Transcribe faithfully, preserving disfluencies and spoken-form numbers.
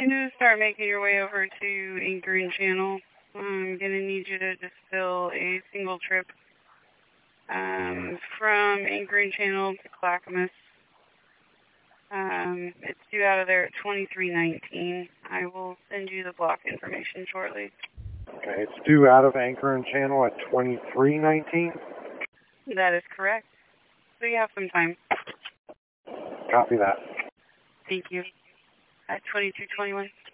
to start making your way over to Anchor and Channel. I'm going to need you to just fill a single trip um, from Anchor and Channel to Clackamas. Um, it's due out of there at twenty-three nineteen. I will send you the block information shortly. Okay, it's due out of Anchor and Channel at twenty-three nineteen? That is correct. So you have some time. Copy that. Thank you. At twenty-two twenty-one.